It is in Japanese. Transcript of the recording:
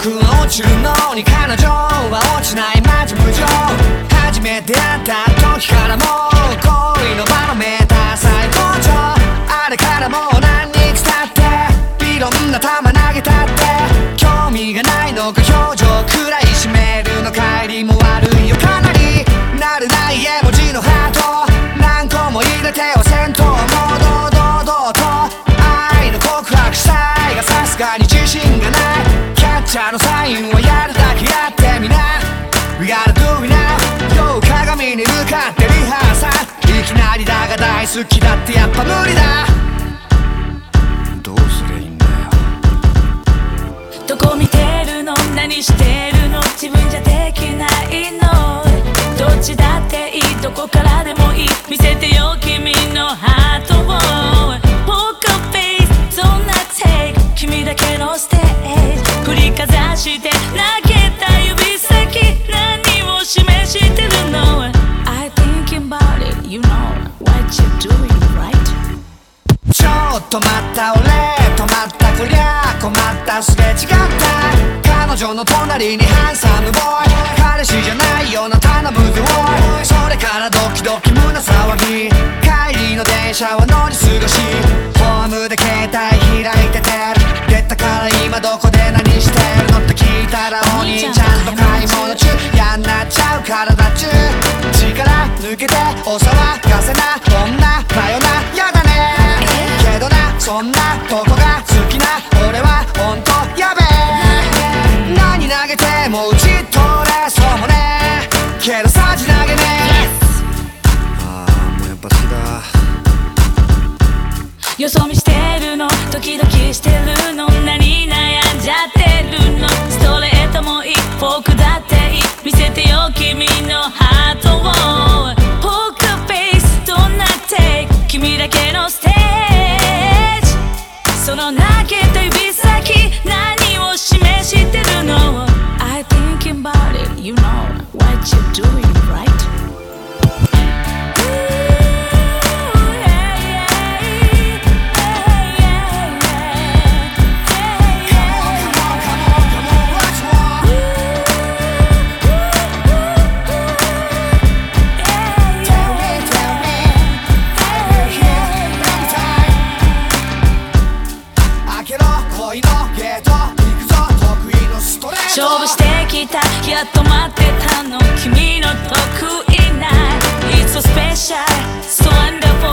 僕は落ちるのに彼女は落ちないマジ無情。初めて会った時からもう恋のバロメーター最高潮。あれからもう何日経っていろんな球投げたって興味がないのか表情くらい締めるの帰りも悪いよかなり。なるない絵文字のハート何個も入れては戦闘も堂々と愛の告白したいがさすがに自信がない。キャッチャーのサインはやるだけやってみな。 We gotta do it now。 よう鏡に向かってリハーサル。いきなりだが大好きだってやっぱ無理だ。どうすりゃいいんだよ。 どこ見てるの何してるの自分じゃできないの。どっちだっていいどこからでもいい見せてよ君のハートを。ポーカーフェイスそんなテイク君だけのステージ振りかざして投げた指先何を示してるの。 I thinking about it you know what you doing right。 ちょっと待った俺止まったこりゃ困ったすれ違った。彼女の隣にハンサムボーイ彼氏じゃないような頼むぜおい。それからドキドキ胸騒ぎ帰りの電車は乗り過ごしホームで携帯開いてて出たから今どこで何してるのって聞いたらお兄ちゃんと買い物中嫌になっちゃう体中力抜けてお騒がせな女だよなやだねけどなそんなとこが好きな俺はほんとやべえ。何投げても打ち取れそうもねけどさじ投げねああもうやっぱ好きだ。 よそ見してるのドキドキしてるの何悩んじゃってるの。ストレートもいいフォークだっていい見せてよ君のハートを。ポーカーフェイスどんなテイク君だけのステージその投げた指先何を示してるの。 I thinking about it you know what you doing right。勝負してきたやっと待ってたの君の得意な It's so special so wonderful